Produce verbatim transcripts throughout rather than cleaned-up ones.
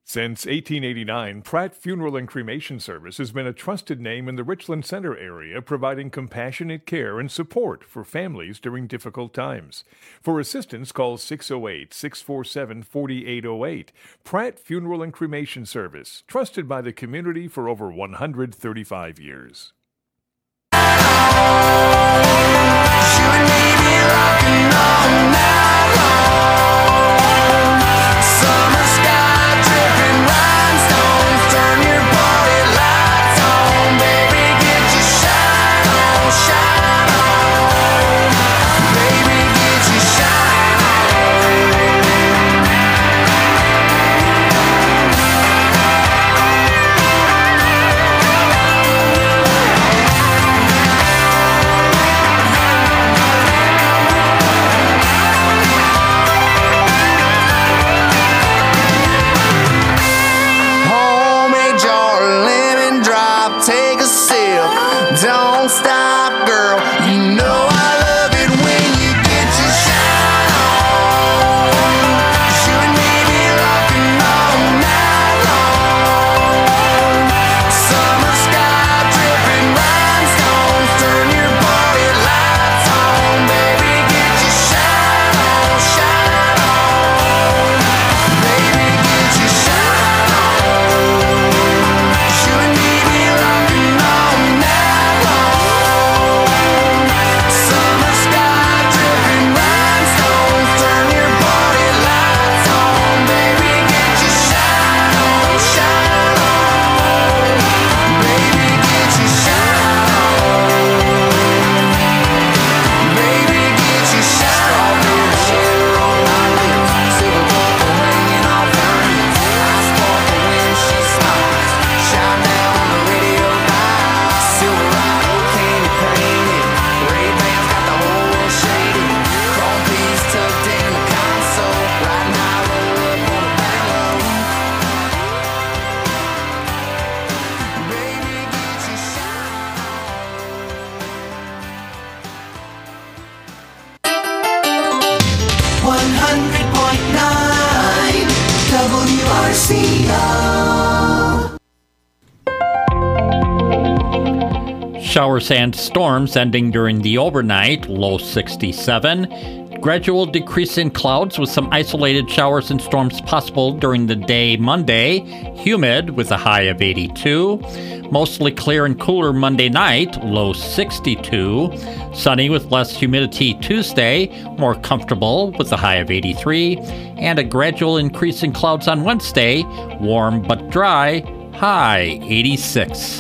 Since eighteen eighty-nine, Pratt Funeral and Cremation Service has been a trusted name in the Richland Center area, providing compassionate care and support for families during difficult times. For assistance, call six oh eight, six four seven, four eight oh eight. Pratt Funeral and Cremation Service, trusted by the community for over one hundred thirty-five years. Don't stop, girl. You know I love it when you get your shine on. 'Cause you and me be rocking all night long. Summer sky dripping rhinestones, turn your body lights on. Baby, get your shine on, shine on. Baby, get your shine on. 'Cause you and me be rocking all night. one hundred point nine W R C O. Showers and storms ending during the overnight, low sixty-seven. Gradual decrease in clouds with some isolated showers and storms possible during the day Monday. Humid with a high of eighty-two. Mostly clear and cooler Monday night, low sixty-two. Sunny with less humidity Tuesday, more comfortable with a high of eighty-three. And a gradual increase in clouds on Wednesday, warm but dry, high eighty-six.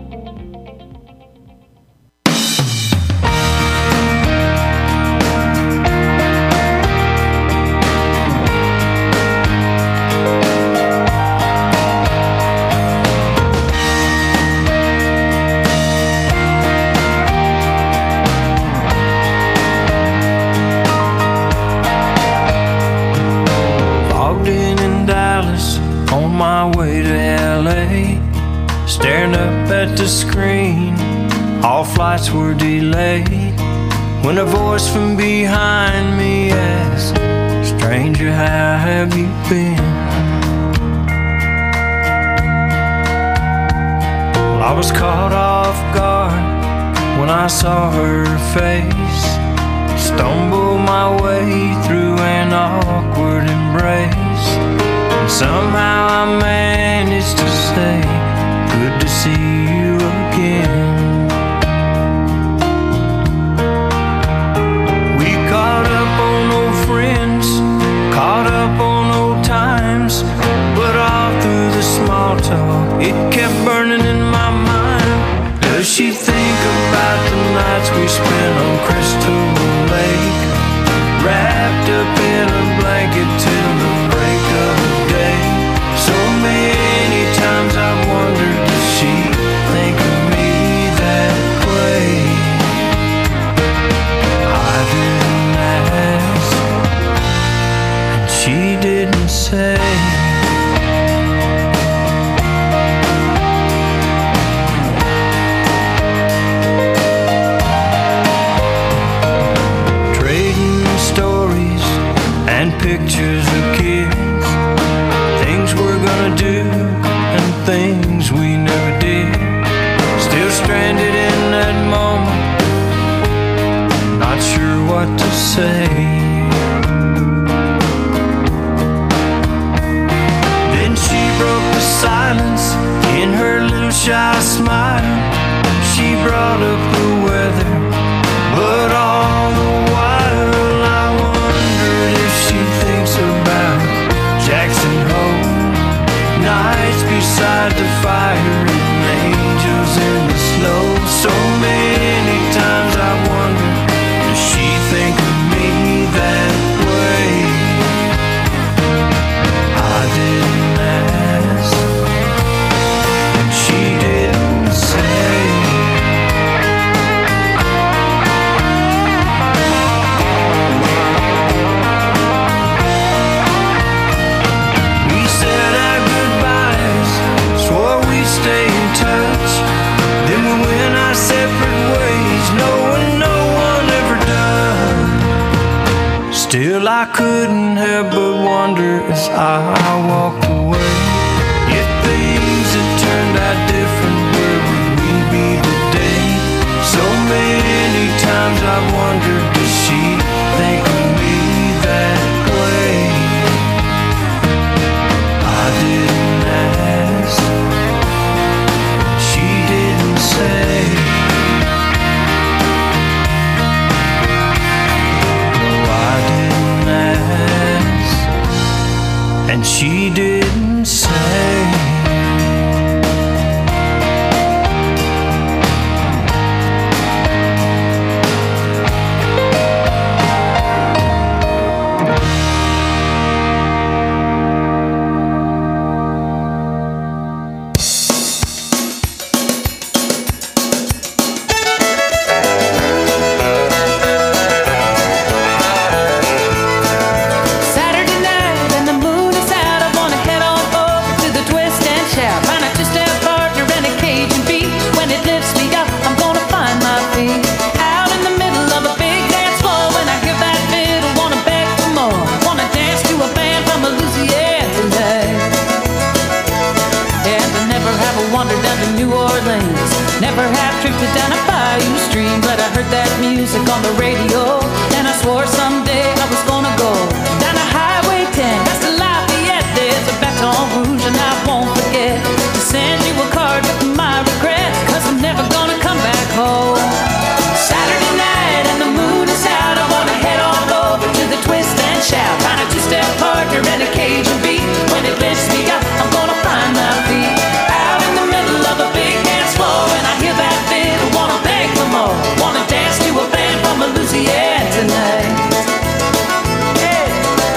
The screen, all flights were delayed, when a voice from behind me asked, stranger, how have you been? Well, I was caught off guard when I saw her face, stumbled my way through an awkward embrace, and somehow I managed to say, good to see you again. We caught up on old friends, caught up on old times, but all through the small talk, it kept burning in my mind. Does she think about the nights we spent on Crystal Lake, wrapped up in a blanket till the break of day? So many times I've wondered, does she wanna do and things we never did. Still stranded in that moment, not sure what to say. Then she broke the silence in her little shy smile. She brought up the weather, but all the while I wondered if she thinks about Jackson Hole, nights beside the fire and angels in the snow. So many times I wonder, does she think of me that way? I didn't ask, and she didn't say. We said our goodbyes, swore we'd stay in touch. Then we went our separate ways, knowing no one ever does. Still I couldn't help but wonder as I walked away, if things had turned out different, where would we be today? So many times I've wondered, does she think of me that way? I didn't ask, she didn't say. No, I didn't ask, and she didn't say. Saturday night and the moon is out. I wanna head on over to the twist and shout. Find a two-step partner and a Cajun beat. When it lifts me up, I'm gonna find my feet. Out in the middle of a big dance floor. When I hear that fiddle, wanna beg for more. Wanna dance to a band from Louisiana tonight. And I never have wandered down to New Orleans. Never have drifted down a bayou stream. But I heard that music on the radio, and I swore someday I was gonna go down to Highway ten, past the Lafayette. There's a Baton Rouge, and I won't forget to send you a card with my regrets, 'cause I'm never gonna come back home. Saturday night and the moon is out. I wanna head on over to the twist and shout. Find a two-step partner and a Cajun beat. When it lifts me up, I'm gonna find my feet. Out in the middle of a big dance floor, and I hear that fiddle, wanna beg for more. Wanna dance to a band from Louisiana tonight. Hey.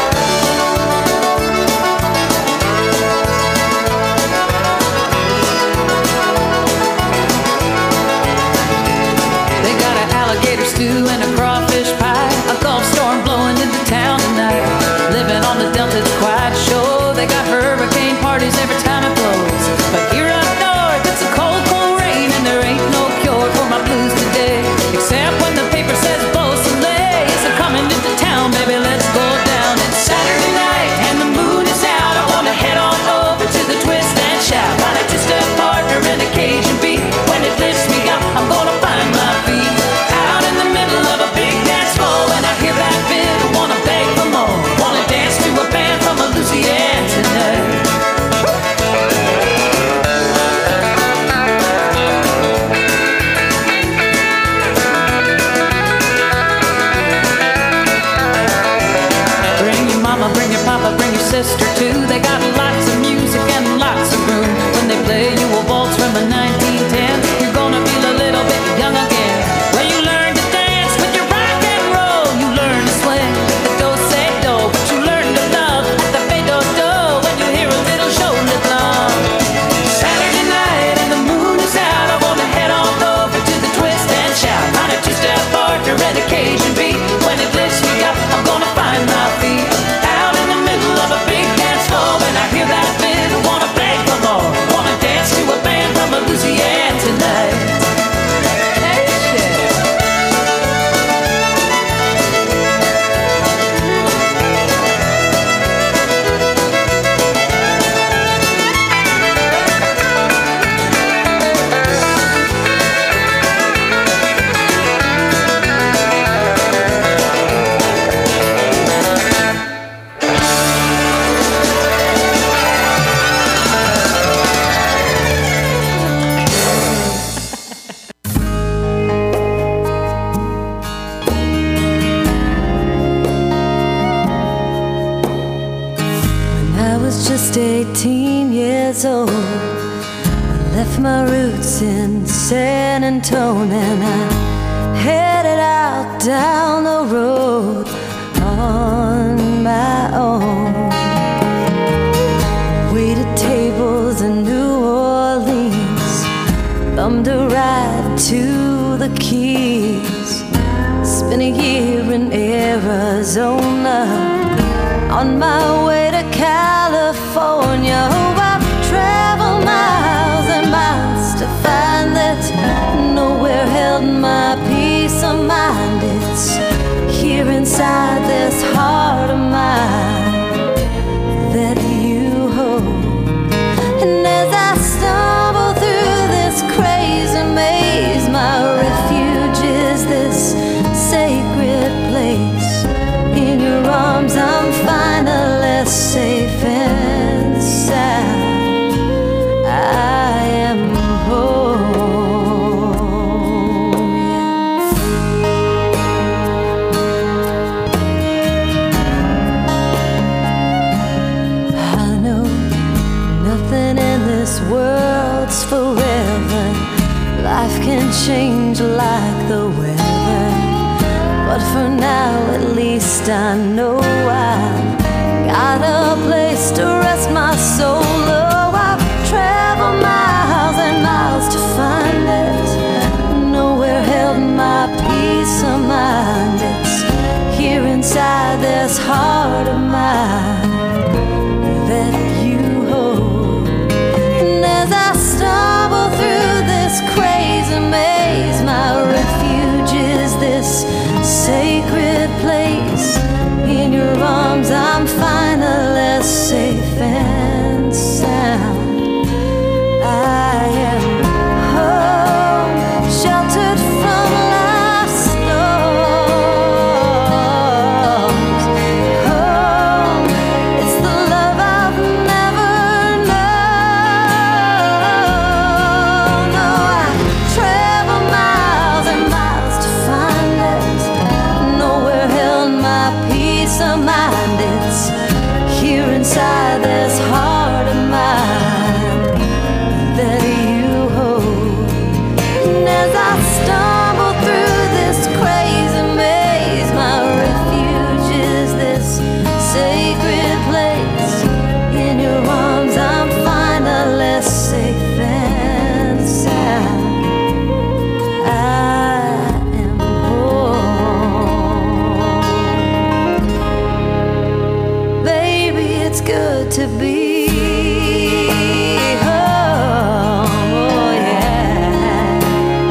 They got an alligator stew and a crawfish pie. A Gulf storm blowing into town tonight. Living on the Delta, it's quite a show. They got hurricane parties every time it blows. But here up north, it's a cold, cold rain, and there ain't no cure for my blues today. Except when the paper says Beau Soleil is coming into town, baby, let's go down. It's Saturday night and the moon is out. I wanna head on over to the twist and shout. Find a two-step partner and a Cajun beat. When it lifts me up, I'm gonna find my feet. Out in the middle of a big dance floor, and I hear that fiddle, wanna beg for more. Wanna dance to a band from Louisiana tonight. eighteen years old. I left my roots in San Antonio and I headed out down the road on my own. Waited tables in New Orleans, thumbed a ride to the Keys, spent a year in Arizona on my way to California. Oh, I've traveled miles and miles to find that nowhere held my peace of mind. It's here inside this heart of mine that you hold. And as I stumble through this crazy maze, my refuge is this sacred place. In your arms I'm finally safe and sound. I am home. I know nothing in this world's forever. Life can change like the weather, but for now at least I know I've got a place to rest my soul. Oh, I've traveled miles and miles to find it. Nowhere held my peace of mind. It's here inside this heart of mine that you hold. And as I stumble through this crazy maze, my refuge is this sacred place. In your arms I'm finally safe and sound. I am home, sheltered from life's storms. Home, it's the love I've never known. No, I travel miles and miles to find it. Nowhere held my peace of mind. It's here inside this heart of mine that you hold. And as I stumble through this crazy maze, my refuge is this sacred place. In your arms I'm finally safe and sound. I am home. Baby, it's good to be home. Oh, yeah.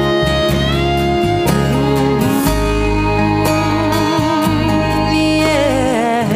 Mm, yeah.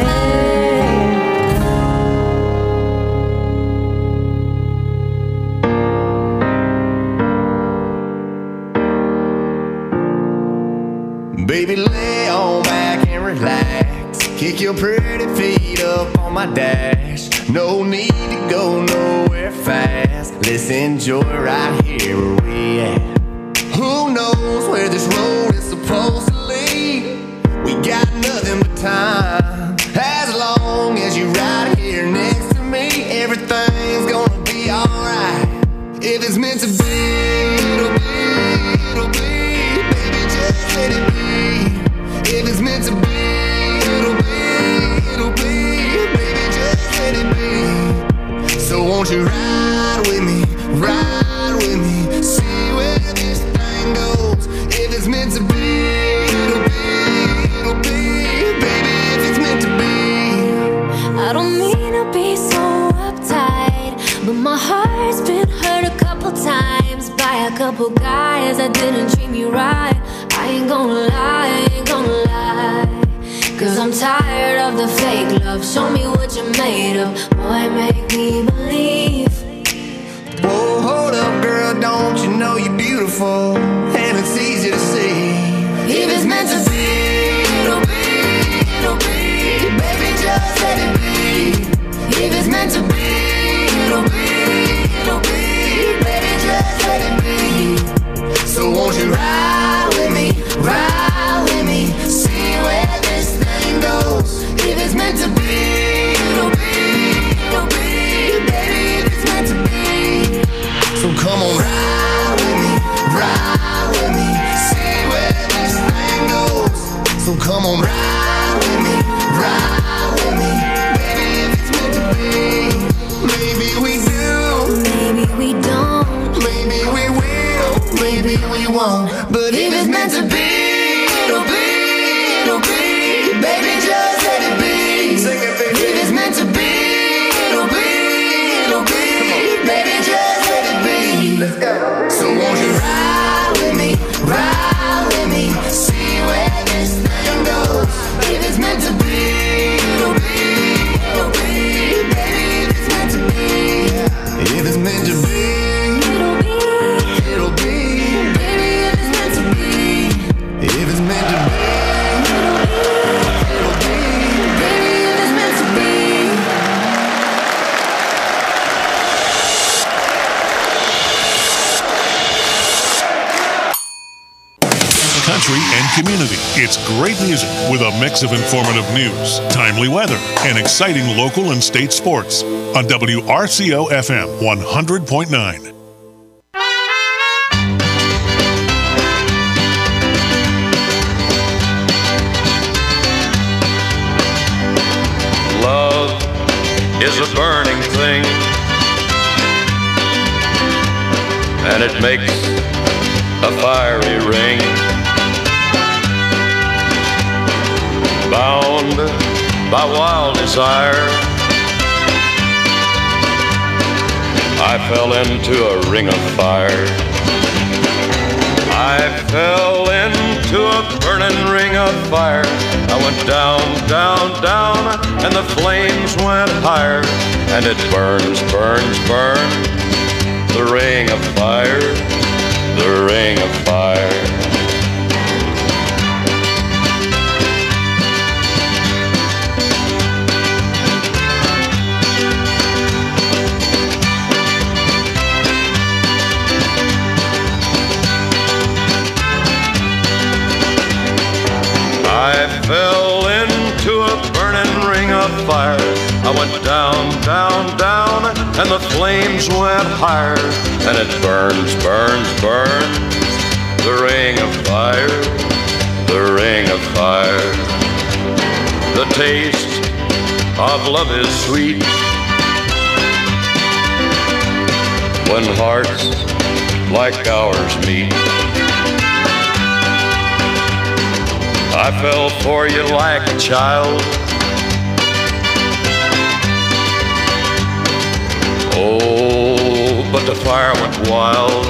Baby, lay on back and relax. Kick your pretty feet up on my dash. No need to go nowhere fast. Let's enjoy right here where we at. Who knows where this road is supposed to lead? We got nothing but time. As long as you're right here next to me, everything's gonna be alright. If it's meant to be, it'll be, it'll be. Baby, just let it be. If it's meant to be, it'll be, it'll be. Baby, just let it be. So won't you ride with me, ride with me, see where this thing goes. If it's meant to be, it'll be, it'll be. Baby, if it's meant to be. I don't mean to be so uptight, but my heart's been hurt a couple times by a couple guys that didn't treat me right. I ain't gonna lie, I ain't gonna lie, 'cause I'm tired of the fake love. Show me what you're made of, boy, make me believe. Whoa, hold up, girl, don't you know you're beautiful? And it's easy to see. If it's meant to be, it'll be, it'll be. Baby, just let it be. If it's meant to be, it'll be, it'll be. Baby, just let it be. So won't you ride with me, ride with me, see where this thing goes. If it's meant to be, it'll be, it'll be. won't. But if it's meant to be, it'll be, it'll be. Baby, just let it be. If it's meant to be, it'll be, it'll be. Baby, just let it be. Let's go. So won't you ride with me, ride with me, see where this thing goes. If it's meant to be, it'll be, it'll be. Baby, if it's meant to be, if it's meant to be, it'll be, it'll be. Baby, if it's meant to be, if it's meant to be, it'll be, it'll be. Baby, if it's meant to be. Country and community. It's great music with a mix of informative news, timely weather, and exciting local and state sports on W R C O F M one hundred point nine. Love is a burning thing, and it makes a fiery ring. Bound by wild desire, I fell into a ring of fire. I fell into a burning ring of fire. I went down, down, down, and the flames went higher. And it burns, burns, burns, the ring of fire, the ring of fire. I fell into a burning ring of fire. I went down, down, down, and the flames went higher. And it burns, burns, burns, the ring of fire, the ring of fire. The taste of love is sweet when hearts like ours meet. I fell for you like a child. Oh, but the fire went wild.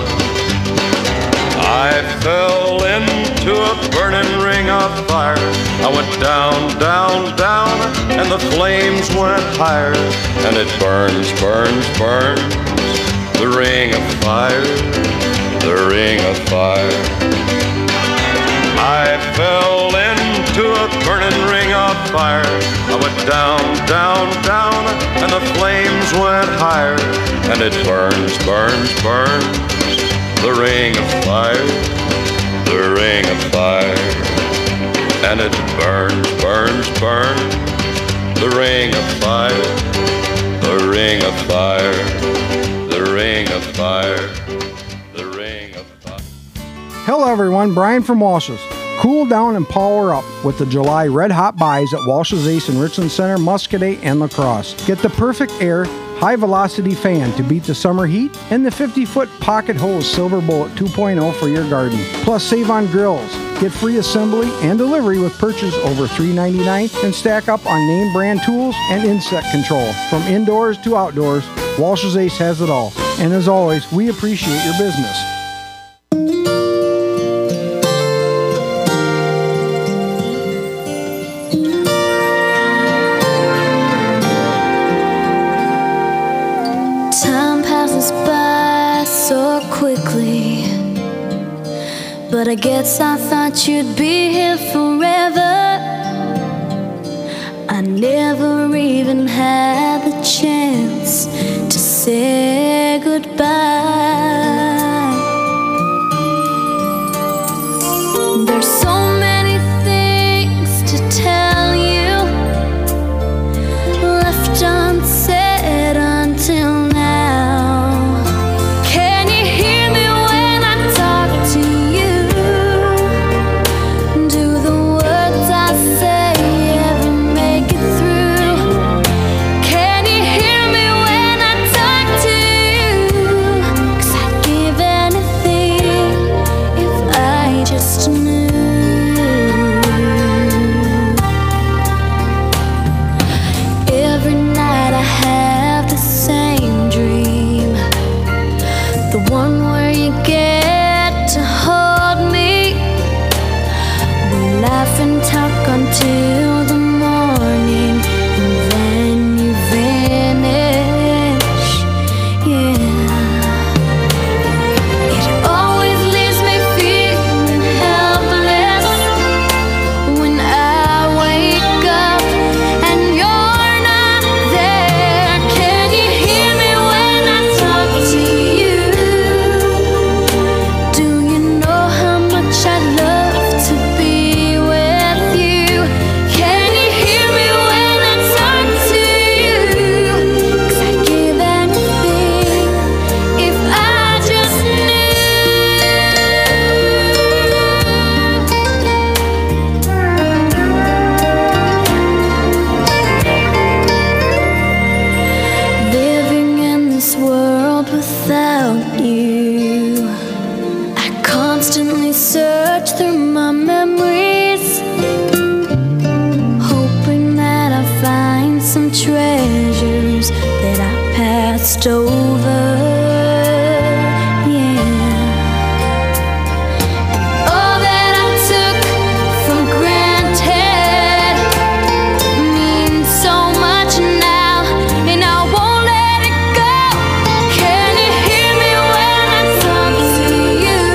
I fell into a burning ring of fire. I went down, down, down, and the flames went higher. And it burns, burns, burns, the ring of fire, the ring of fire. I fell into a burning ring of fire. I went down, down, down, and the flames went higher. And it burns, burns, burns, the ring of fire, the ring of fire. And it burns, burns, burns, the ring of fire, the ring of fire, the ring of fire, the ring of fire. Hello everyone, Brian from Walsh's. Cool down and power up with the July Red Hot Buys at Walsh's Ace in Richland Center, Muscoda, and La Crosse. Get the perfect air, high-velocity fan to beat the summer heat, and the fifty-foot pocket hose Silver Bullet two point oh for your garden. Plus, save on grills. Get free assembly and delivery with purchase over three ninety-nine and stack up on name brand tools and insect control. From indoors to outdoors, Walsh's Ace has it all. And as always, we appreciate your business. Quickly, but I guess I thought you'd be here forever. I never even had the chance to say goodbye. There's so many things to tell you left unsaid until now. Talk to just over. Yeah. All that I took for granted means so much now, and I won't let it go. Can you hear me when I talk to you?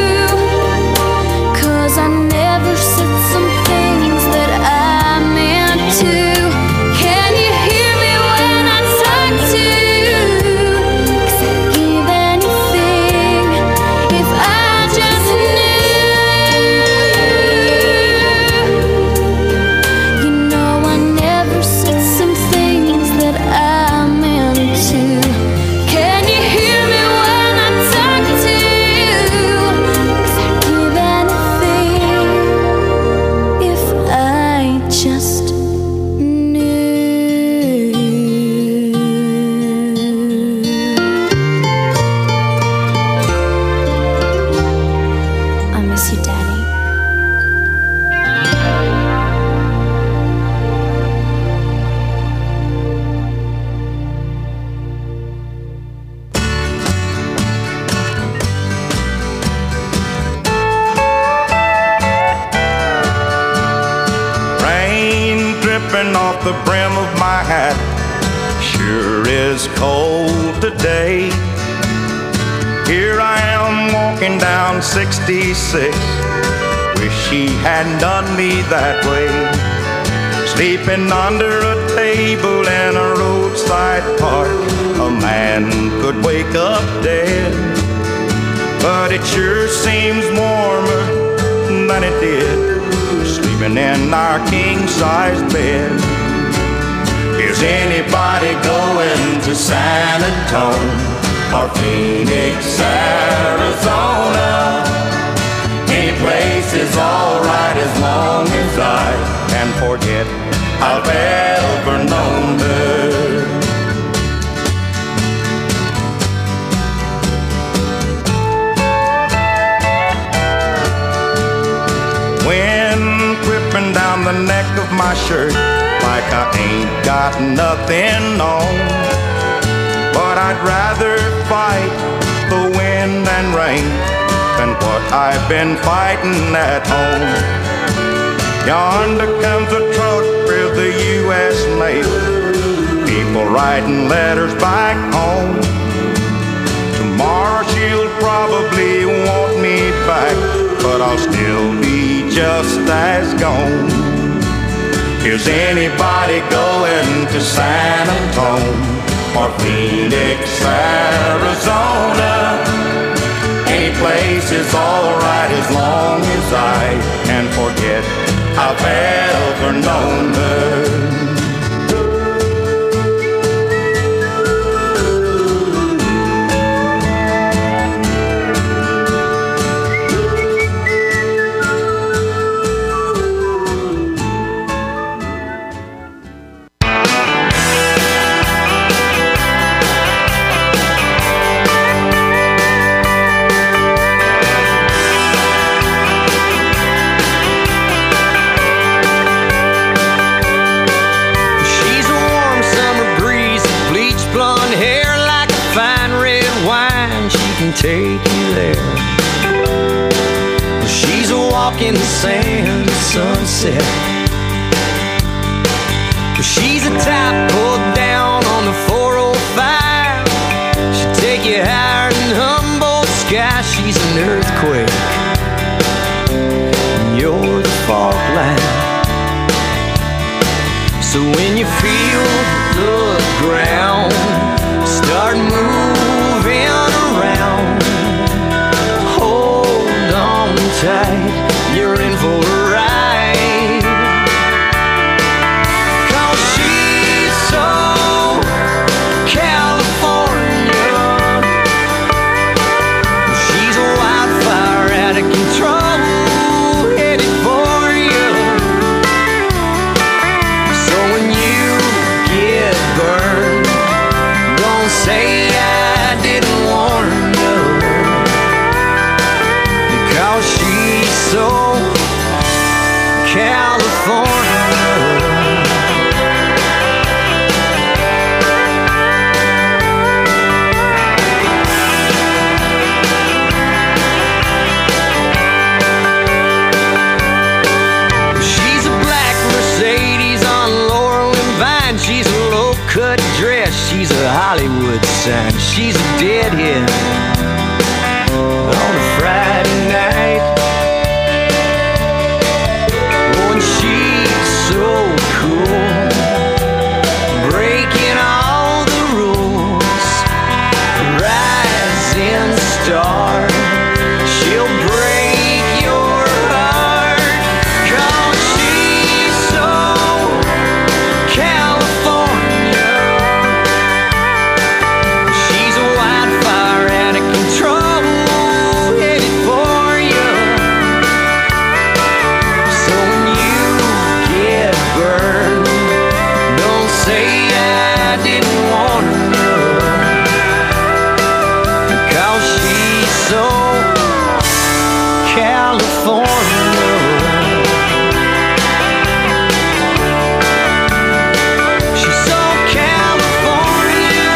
'Cause I never said some things that I meant to. Can you hear me when I talk to you? 'Cause I'd give anything if I just knew. You know I never said some things that I meant to. Can you hear me when I talk to you? 'Cause I'd give anything if I just knew. I miss you, Daddy. Rain dripping off the brim of my hat. Sure is cold today. Here I am walking down sixty-six. Wish she hadn't done me that way. Sleeping under a table in a roadside park. A man could wake up dead, but it sure seems warmer than it did sleeping in our king-size bed. Is anybody going to San Antonio or Phoenix, Arizona? Any place is alright as long as I can forget I've ever known her. Wind whipping down the neck of my shirt like I ain't got nothing on. But I'd rather fight the wind and rain than what I've been fighting at home. Yonder comes a truck with the U S mail, people writing letters back home. Tomorrow she'll probably want me back, but I'll still be just as gone. Is anybody going to San Antonio or Phoenix, Arizona? Any place is alright as long as I can forget I've ever known her. Take you there. She's a walking sand sunset. She's a type pulled down on the four oh five. She'll take you higher than Humboldt sky. She's an earthquake, and you're the fault line. So when you feel the ground start moving around, hold on tight, you're in for a ride. 'Cause she's so California. She's a wildfire out of control, headed for you. So when you get sign. She's a deadhead on a Friday night. Oh, and she's so cool, breaking all the rules, rising star. She'll break your heart, 'cause she's so California. She's a wildfire out of control, headed for you. So when you get burned, don't say I didn't want to know, 'cause she's so California. She's so California.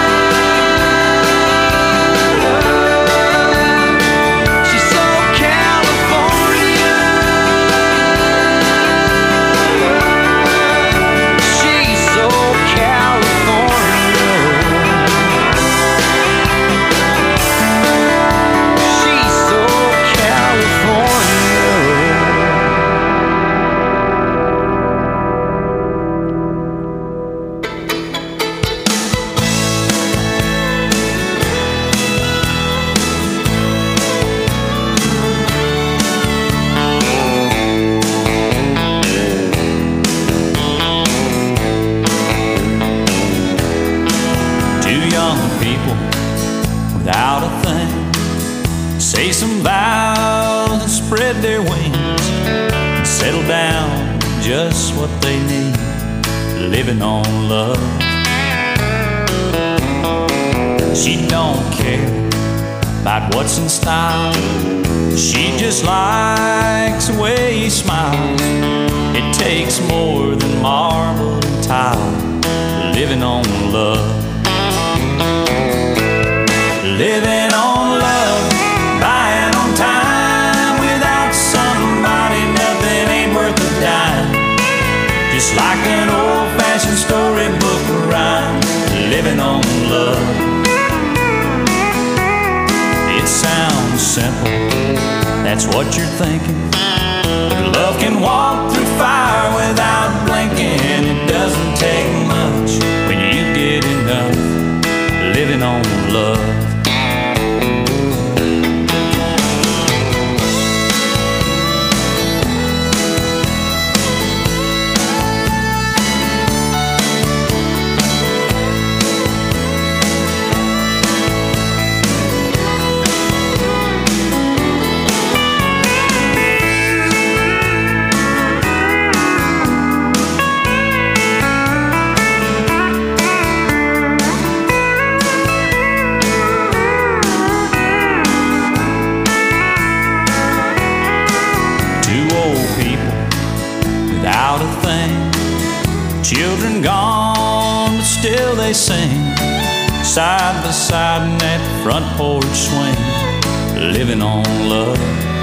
She's so California. She's so California. She's so California. Two young people without a thing say some vows and spread their wings and settle down just what they need, living on love. She don't care about what's in style, she just likes the way he smiles. It takes more than marble and tile, living on love. Living on love, buying on time. Without somebody, nothing ain't worth a dime. Just like an old-fashioned storybook rhyme, living on love. It sounds simple, that's what you're thinking, but love can walk through fire without blinking. It doesn't take much when you get enough, living on love. Without a thing, children gone, but still they sing, side by side in that front porch swing, living on love.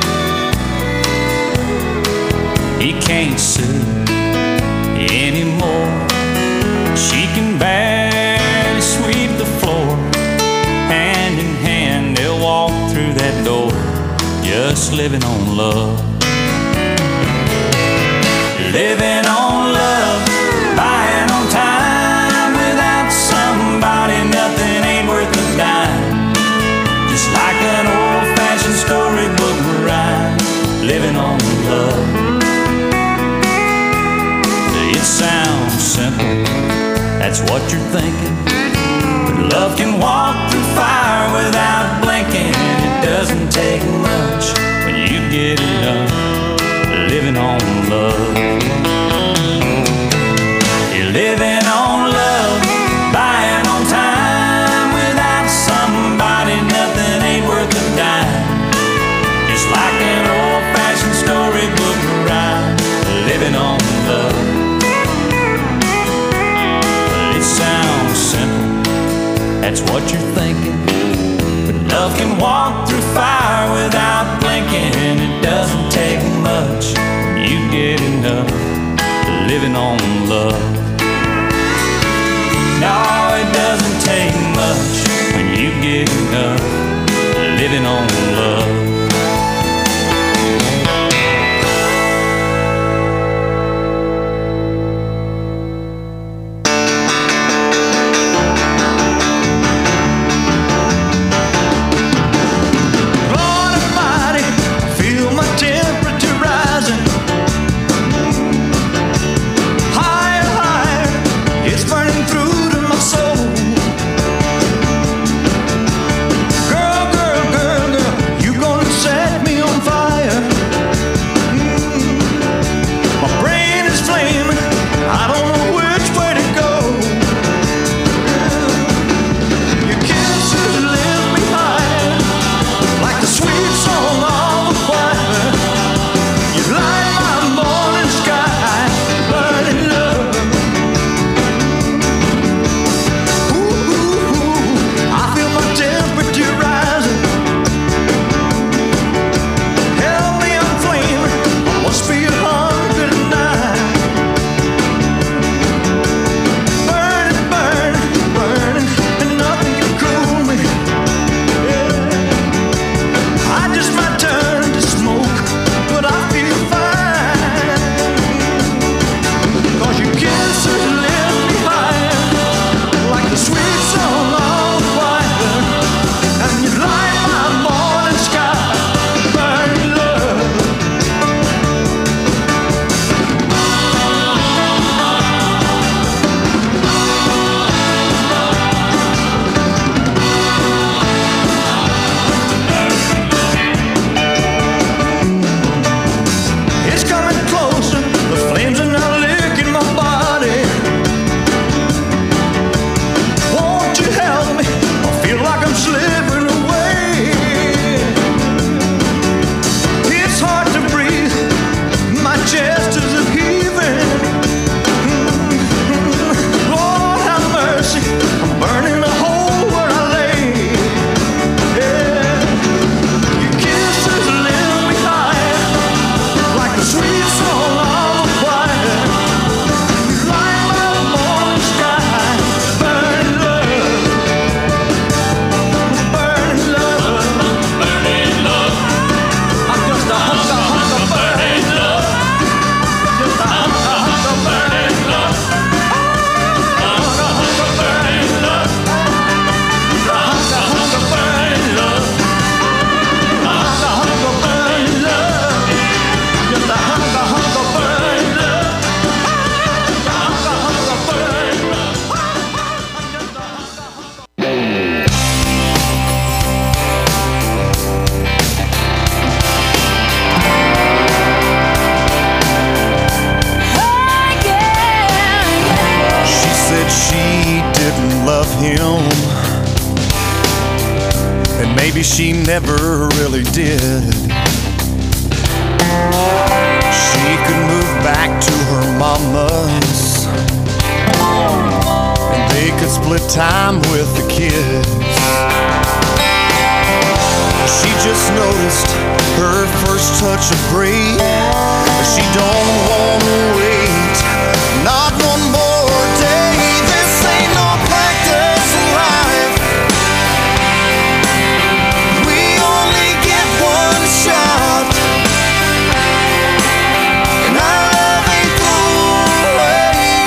He can't sue anymore, she can barely sweep the floor. Hand in hand they'll walk through that door, just living on love. Living on love, buying on time. Without somebody, nothing ain't worth a dime. Just like an old-fashioned storybook rhyme, living on love. It sounds simple, that's what you're thinking, but love can walk through fire without blinking. It doesn't take much when you get enough, living on love. You're living on love, buying on time. Without somebody, nothing ain't worth a dime. Just like an old-fashioned storybook rhyme, living on love. It sounds simple, that's what you're thinking, but love can walk through fire without blinking. It doesn't take much when you get enough, living on love. No, it doesn't take much of living on love. She never really did. She could move back to her mama's, and they could split time with the kids. She just noticed her first touch of gray. She don't wanna wait, not one more day. This ain't no practice life. Shot, and our love ain't thrown away.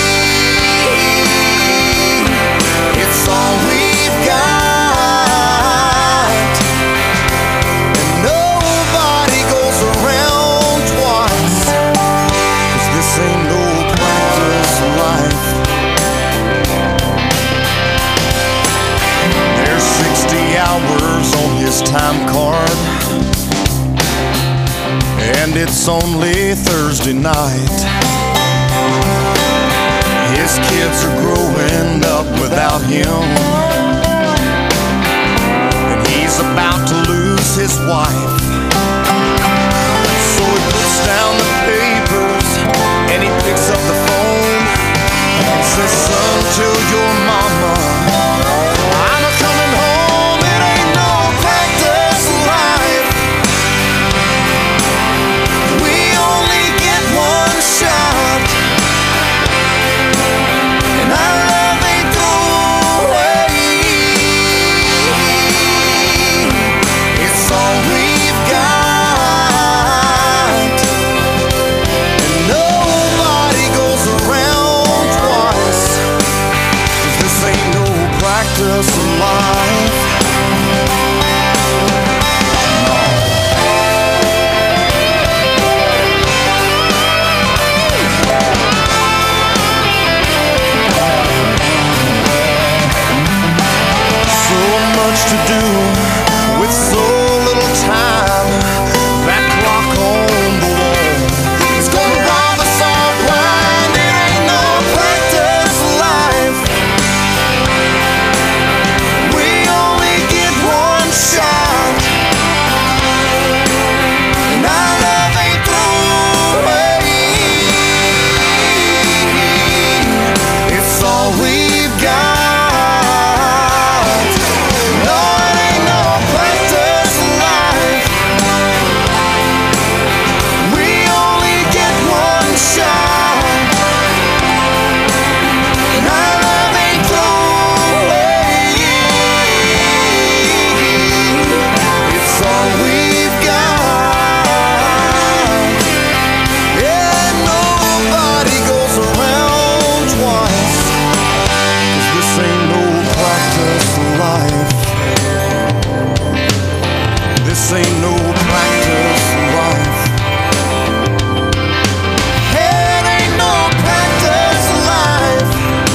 It's all we've got, and nobody goes around twice, 'cause this ain't no practice life. There's sixty hours on his time card, and it's only Thursday night. His kids are growing up without him, and he's about to lose his wife. So he puts down the papers and he picks up the phone and says, "Son, tell your mama I'm coming home. It ain't no practice life. We only get one shot, and our love ain't thrown away." much to do with so little time. That clock on the wall is gonna rob us all blind. It ain't no practice life. We only get one shot, and our love ain't throwaway. It's all we've got. This ain't no practice life. It ain't no practice life.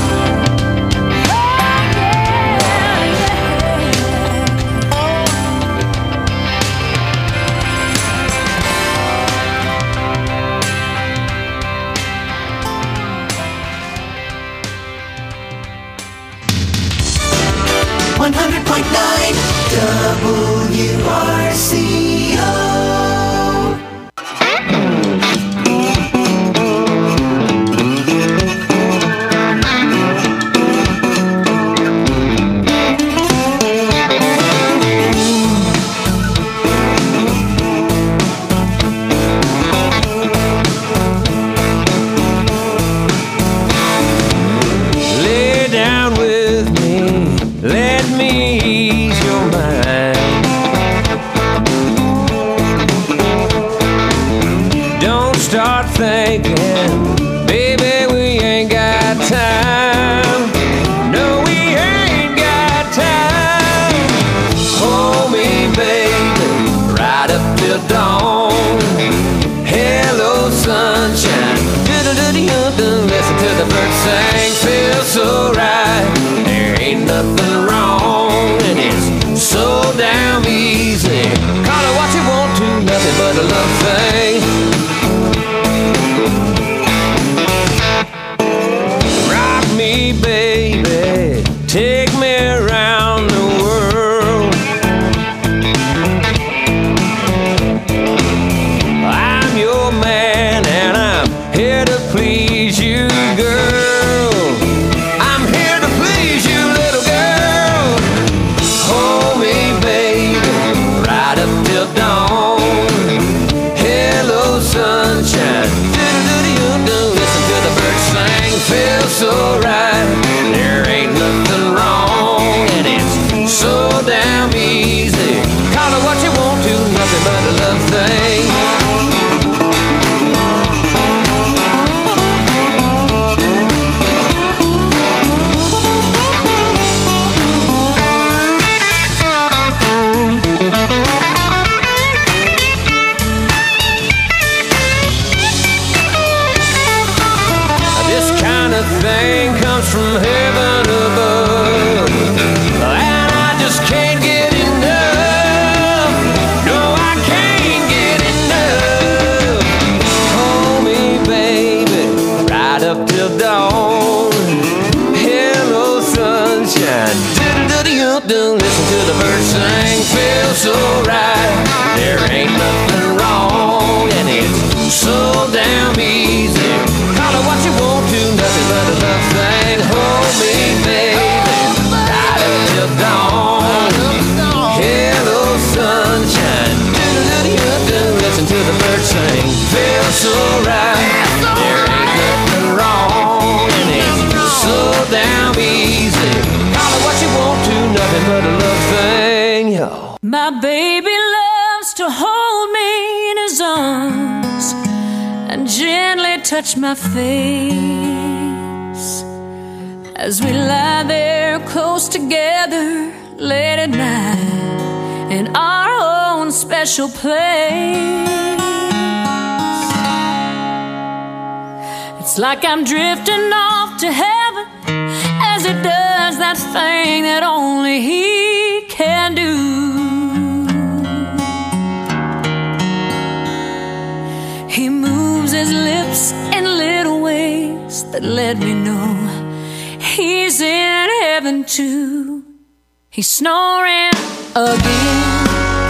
one hundred point nine W R C O. Lay down with me, let me ease your mind. Don't start thinking, baby, we ain't got time. No, we ain't got time. Hold me, baby, right up till dawn. Hello, sunshine. Do-do-do-do-do. Listen to the birds sing, feels so right. There ain't nothing wrong, and it's so damn easy. Call it what you want to, nothing but a love thing. Rock me, baby, take me around the world. I'm your man, and I'm here to please you, girl. I'm here to please you, little girl. Hold me, baby, right up till dawn. Hello, sunshine. Do-do-do-do-do. Listen to the birds sing, feels so right. There ain't nothing wrong, and it's so damn easy. Call it what you want to, nothing but a love thing. This kind of thing comes from heaven above, and I just can't get enough. No, I can't get enough. Hold me, baby, right up till dawn. Hello, sunshine. Do-do-do-do-do. Listen to the birds sing, feels so right. There ain't nothing wrong, and it's so damn easy. Call it what you want to, nothing but a love thing. Hold me, baby, right up till dawn. Hello, sunshine. Do-do-do-do-do. Listen to the birds sing, feels so right. There ain't nothing wrong, and it's so damn easy. Call it what you want to, nothing but a love thing, yo. My baby loves to hold me in his arms and gently touch my face as we lie there close together late at night in our own special place. It's like I'm drifting off to heaven as it does that thing that only he can let me know he's in heaven too. He's snoring again.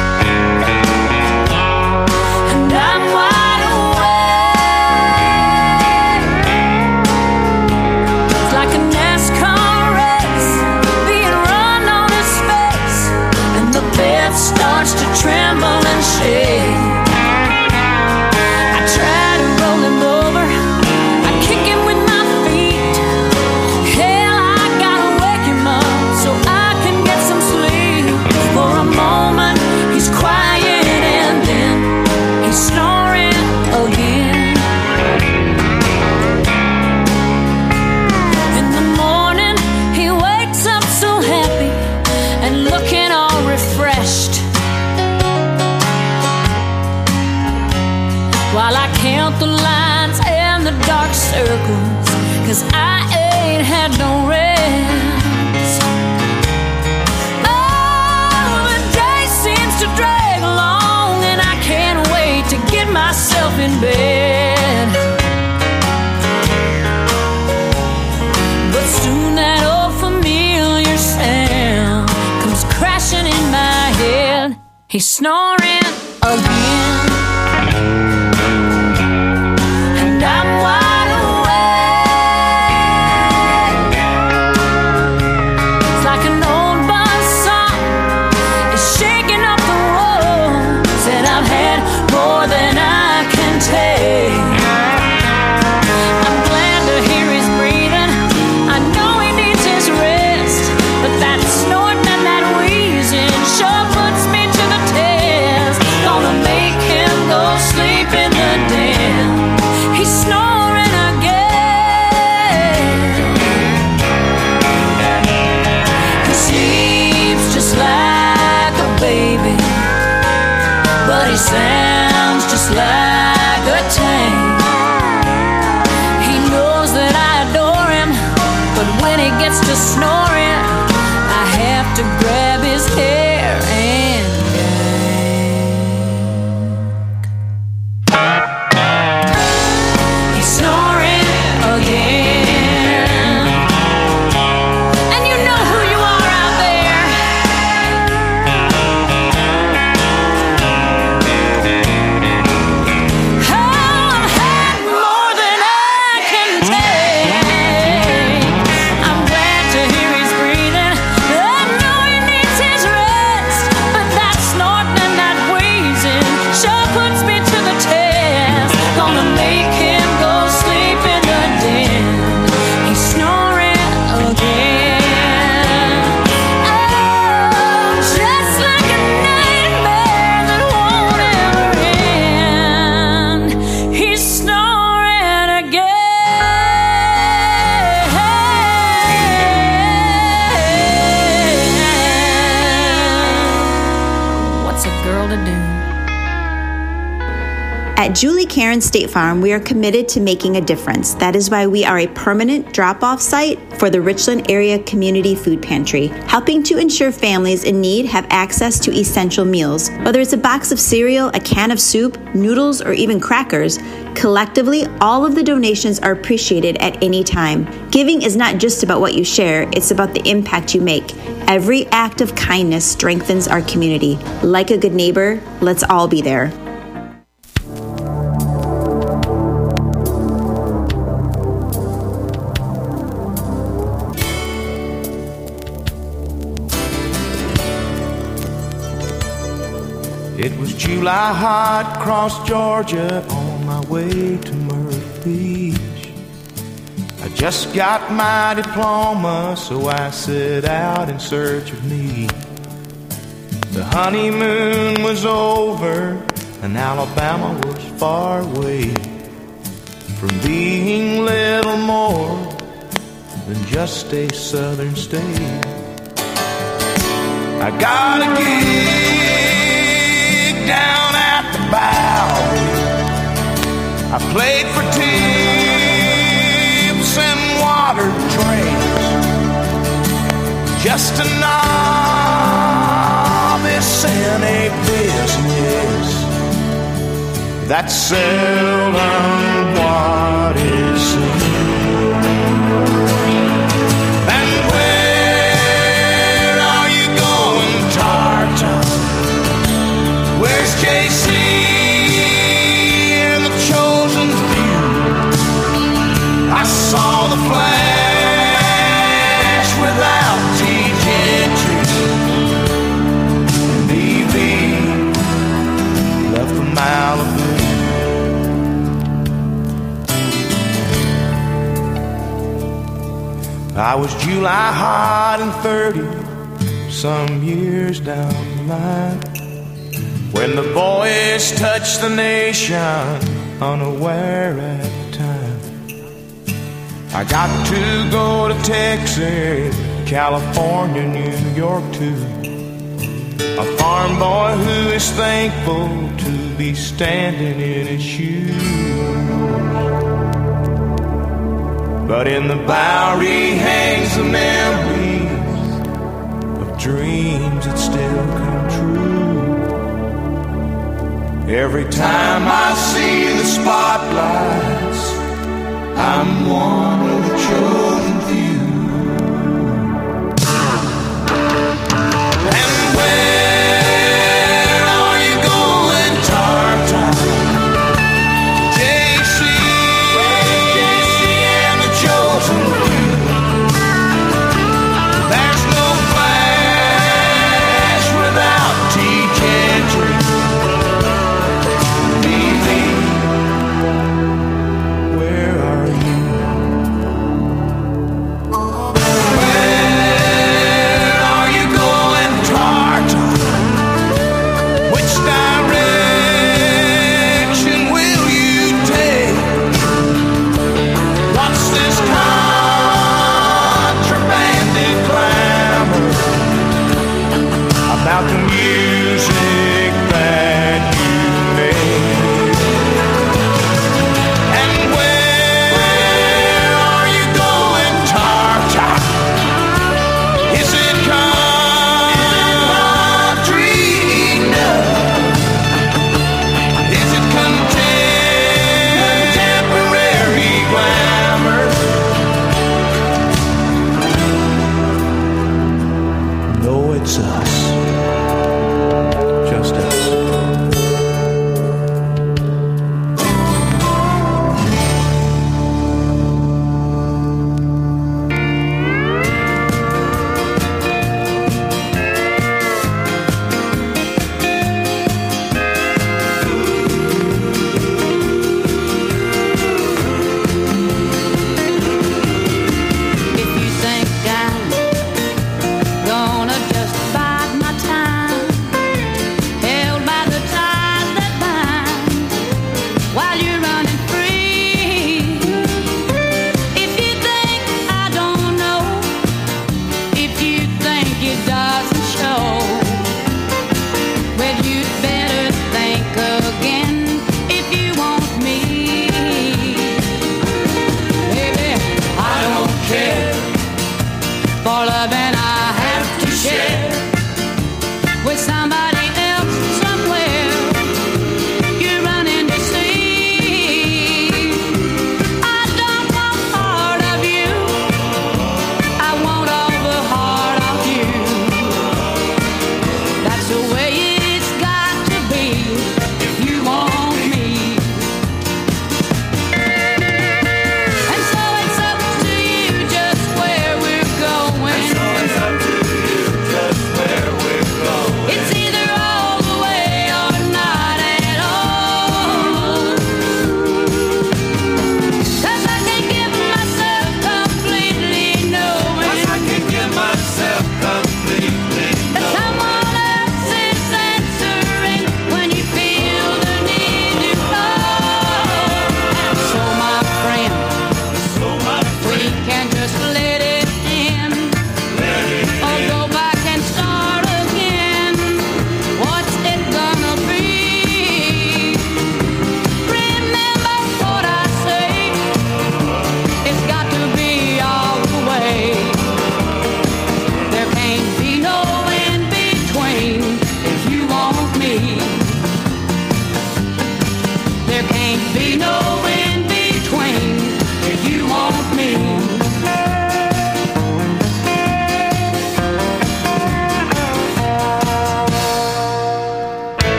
And I'm wide awake. It's like a NASCAR race being run on his face, and the bed starts to tremble and shake. I try to roll him over, I kick him with my feet. Hell, I gotta wake him up so I can get some sleep. For a moment he's quiet and then he's snoring again. In the morning he wakes up so happy and looking all refreshed, while I count the lines and the dark circles, 'cause I ain't had no rest. Oh, the day seems to drag along, and I can't wait to get myself in bed. But soon that old familiar sound comes crashing in my head. He's snoring again. And I'm wide awake. It's like an old buzzsaw, it's shaking up the walls, and I've had more than I can take. I'm glad to hear his breathing. I know he needs his rest, but that snorting and that wheezing sure puts me to the test. Gonna make him go sleep in the den. He's snoring again. He sleeps just like a baby, but he sounds just like a tank. He knows that I adore him, but when he gets to snoring, I have to grab his hair and he's snoring again. And you know who you are out there. Oh, I've had more than I can take. I'm glad to hear he's breathing. I know he needs his rest, but that snorting and that wheezing sure puts me to the test. Gonna make him go sleep in the den. He's snoring again. Oh, just like a nightmare that won't ever end. He's snoring again. What's a girl to do? At Julie Karen State Farm, we are committed to making a difference. That is why we are a permanent drop-off site for the Richland Area Community Food Pantry, helping to ensure families in need have access to essential meals. Whether it's a box of cereal, a can of soup, noodles, or even crackers, collectively, all of the donations are appreciated at any time. Giving is not just about what you share, it's about the impact you make. Every act of kindness strengthens our community. Like a good neighbor, let's all be there. It was July hot across Georgia on my way to Myrtle Beach. I just got my diploma, so I set out in search of me. The honeymoon was over and Alabama was far away from being little more than just a southern state. I got a gig down at the Bowery. I played for tips and water trains. Just a novice in a business that's seldom what is seen. I was July hot and thirty some years down the line, when the boys touched the nation unaware at the time. I got to go to Texas, California, New York too. A farm boy who is thankful to be standing in his shoes. But in the Bowery hangs the memories of dreams that still come true. Every time I see the spotlights, I'm one of the chosen few. And where are you going, Tartar? J C, J C and the chosen few. There's no flash without T. Gentry. Where are you?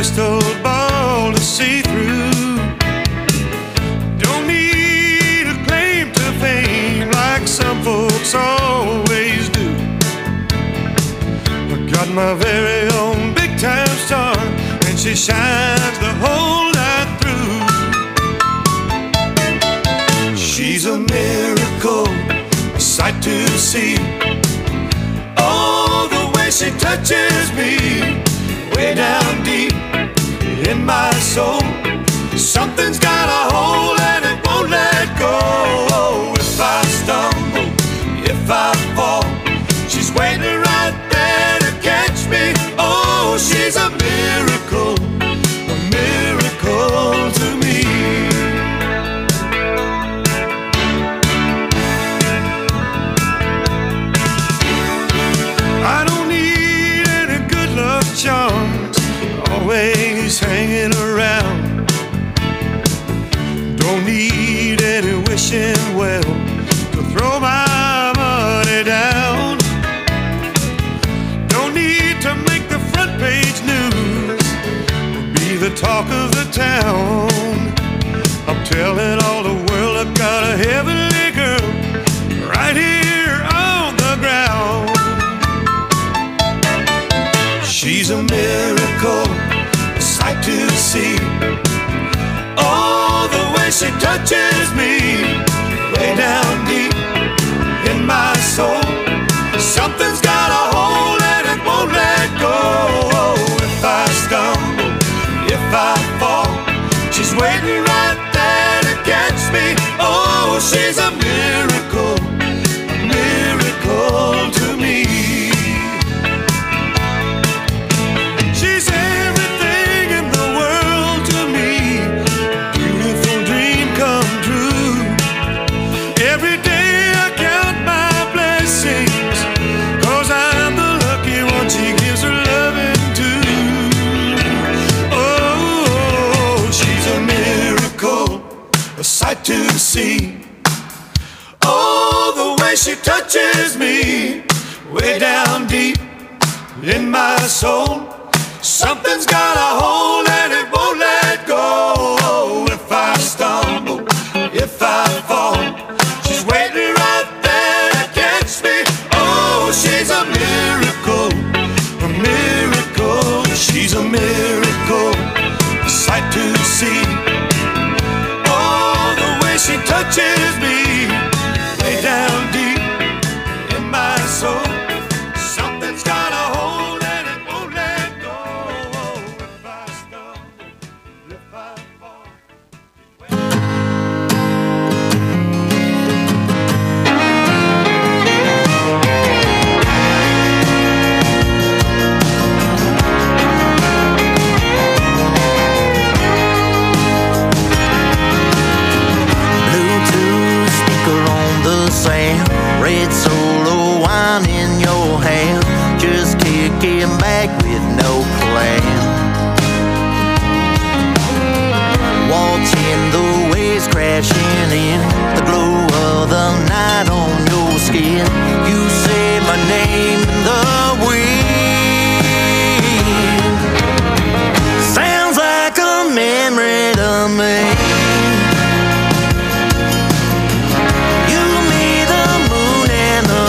crystal ball to see through. Don't need a claim to fame like some folks always do. I got my very own big time star, and she shines the whole night through. She's a miracle, a sight to see. Oh, the way she touches me, way down deep in my soul. Something's got a hold and it won't let go. If I stumble, if I fall, she's waiting right there to catch me. Oh, she's a miracle, a miracle to me. I don't need any good luck charms, always hanging around. Don't need any wishing well to throw my money down. Don't need to make the front page news or be the talk of the town. I'm telling all the world I've got a heavenly girl right here on the ground. She's a miracle, a sight to see. Oh, the way she touches me, way down deep in my soul. Something's got a hold and it won't let go. If I stumble, if I fall, she's waiting right there to catch me. Oh, she's a miracle, a miracle to me. She's everything in the world to me, beautiful dream come true. Every day I count my blessings, 'cause I'm the lucky one she gives her loving to. Oh, she's a miracle, a sight to see. Oh, the way she touches me, way down deep in my soul. Something's got a hold and it won't let go. If I stumble, if I fall, she's waiting right there to catch me. Oh, she's a miracle, a miracle. She's a miracle, a sight to see. Oh, the way she touches me, way down deep in my soul. Something's got a hold and it won't let go. If I stumble, if I fall. Bluetooth speaker on the sand, red solo wine in your hand, just kicking back with no plan. Watching the waves crashing in, the glow of the night on your skin. You say my name in the wind. Sounds like a memory to me. You, me, the moon, and the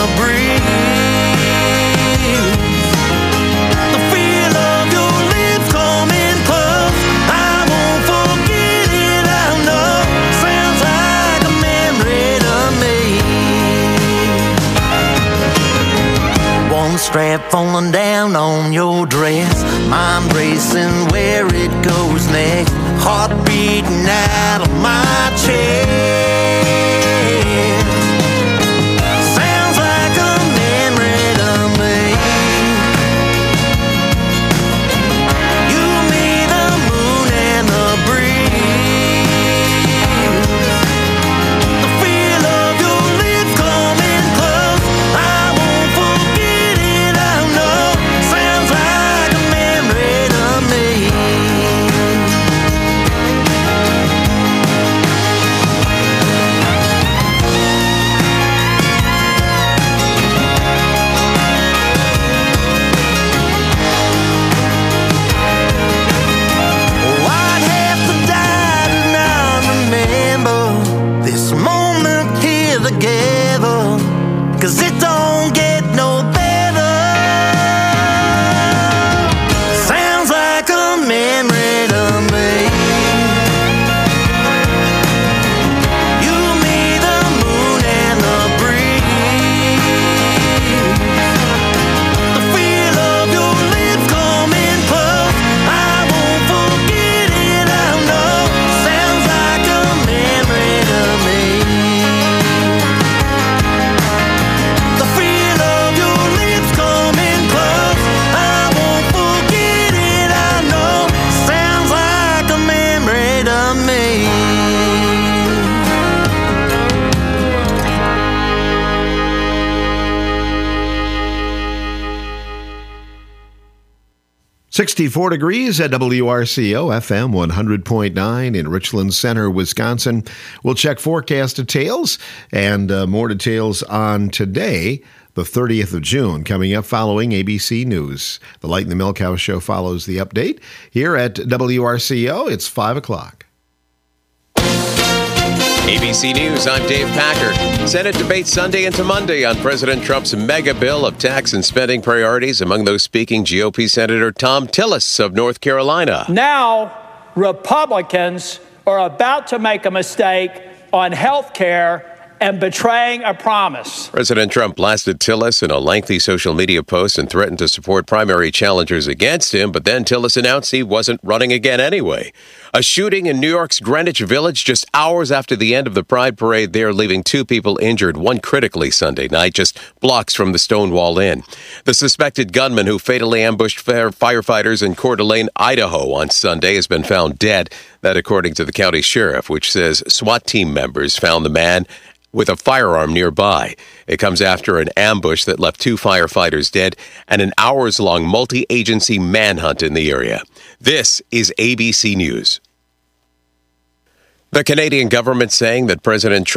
breeze. The feel of your lips coming close, I won't forget it, I know. Sounds like a memory to me. One strap falling down on your dress, mind racing where it goes next, heart beating out of my chest. Sounds like a memory to me. You, me, the moon, and the breeze. The feel of your lips coming close, I won't forget it, I know. Sounds like a memory to me. sixty-four degrees at W R C O F M one hundred point nine in Richland Center, Wisconsin. We'll check forecast details and uh, more details on today, the thirtieth of June, coming up following A B C News. The Light in the Milk House show follows the update. Here at W R C O, it's five o'clock. A B C News, I'm Dave Packer. Senate debate Sunday into Monday on President Trump's mega bill of tax and spending priorities. Among those speaking, G O P Senator Thom Tillis of North Carolina. Now, Republicans are about to make a mistake on health care and betraying a promise. President Trump blasted Tillis in a lengthy social media post and threatened to support primary challengers against him, but then Tillis announced he wasn't running again anyway. A shooting in New York's Greenwich Village just hours after the end of the Pride Parade there, leaving two people injured, one critically Sunday night, just blocks from the Stonewall Inn. The suspected gunman who fatally ambushed firefighters in Coeur d'Alene, Idaho on Sunday has been found dead. That according to the county sheriff, which says SWAT team members found the man with a firearm nearby. It comes after an ambush that left two firefighters dead and an hours-long multi-agency manhunt in the area. This is A B C News. The Canadian government saying that President Trump